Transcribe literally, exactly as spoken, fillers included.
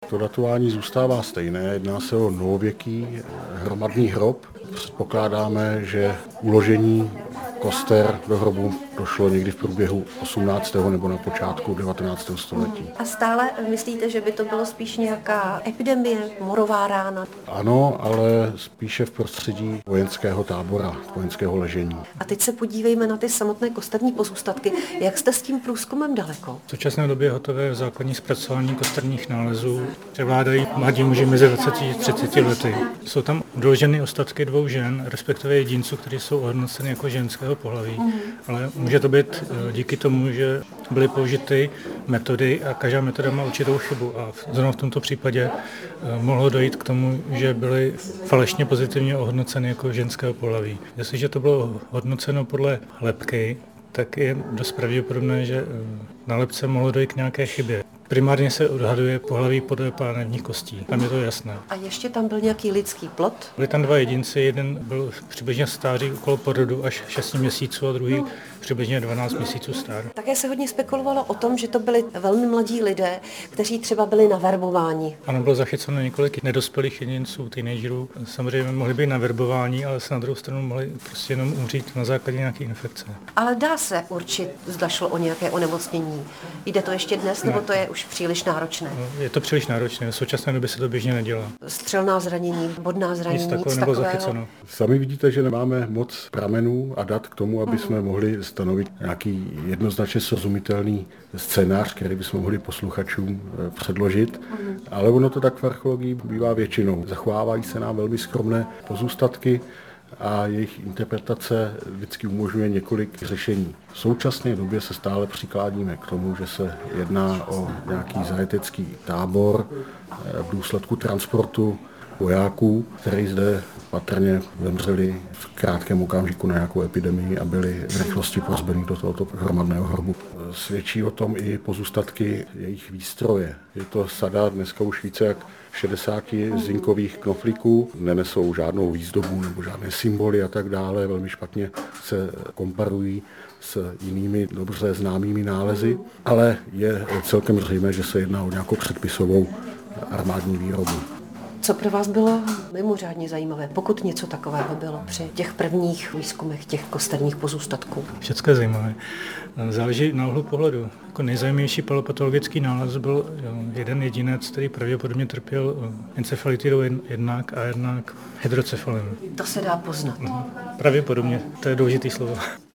To datování zůstává stejné, jedná se o novověký hromadný hrob. Předpokládáme, že uložení koster do hrobu došlo někdy v průběhu osmnáctého nebo na počátku devatenáctého století. A stále myslíte, že by to bylo spíš nějaká epidemie, morová rána? Ano, ale spíše v prostředí vojenského tábora, vojenského ležení. A teď se podívejme na ty samotné kosterní pozůstatky. Jak jste s tím průzkumem daleko? V současné době je hotové základní zpracování kosterních nálezů. Převládají mladí muži mezi dvaceti a třiceti lety. Jsou tam doloženy ostatky dvou žen, respektive jedinců, kteří jsou ohodnoceni jako ženského pohlaví. Mm. Ale může to být díky tomu, že byly použity metody a každá metoda má určitou chybu. A zrovna v tomto případě mohlo dojít k tomu, že byly falešně pozitivně ohodnoceny jako ženského pohlaví. Jestliže to bylo hodnoceno podle lebky, tak je dost pravděpodobné, že na lebce mohlo dojít k nějaké chybě. Primárně se odhaduje pohlaví podle pánevních kostí, tam je to jasné. A ještě tam byl nějaký lidský plod? Byli tam dva jedinci, jeden byl přibližně stáří okolo porodu až šest měsíců a druhý přibližně dvanáct měsíců star. Také se hodně spekulovalo o tom, že to byli velmi mladí lidé, kteří třeba byli naverbováni. Ano, bylo zachyceno několik nedospělých jedinců, teenagerů. Samozřejmě mohli být naverbováni, ale se na druhou stranu mohli prostě jenom umřít na základě nějaké infekce. Ale dá se určit, zda šlo o nějaké onemocnění. Jde to ještě dnes, nebo ne. To je už příliš náročné? Je to příliš náročné, v současné době se to běžně nedělá. Střelná zranění, bodná zranění, Nic takového nebylo zachyceno. Sami vidíte, že nemáme moc pramenů a dat k tomu, aby jsme mohli stanovit nějaký jednoznačně srozumitelný scénář, který bychom mohli posluchačům předložit. Ale ono to tak v archeologii bývá většinou. Zachovávají se nám velmi skromné pozůstatky a jejich interpretace vždycky umožňuje několik řešení. V současné době se stále přikládíme k tomu, že se jedná o nějaký zajetecký tábor v důsledku transportu vojáků, kteří zde patrně zemřeli v krátkém okamžiku na nějakou epidemii a byli v rychlosti pohřbeni do tohoto hromadného hrobu. Svědčí o tom i pozůstatky jejich výstroje. Je to sada dneska už více jak šedesát zinkových knoflíků, nenesou žádnou výzdobu nebo žádné symboly a tak dále, velmi špatně se komparují s jinými dobře známými nálezy, ale je celkem zřejmé, že se jedná o nějakou předpisovou armádní výrobu. Co pro vás bylo mimořádně zajímavé, pokud něco takového bylo při těch prvních výzkumech těch kosterních pozůstatků? Všechno je zajímavé. Záleží na úhlu pohledu. Jako nejzajímavější palopatologický nález byl jeden jedinec, který pravděpodobně trpěl encefalitidou jednak a jednak hydrocefalem. To se dá poznat. Pravděpodobně, to je důležitý slovo.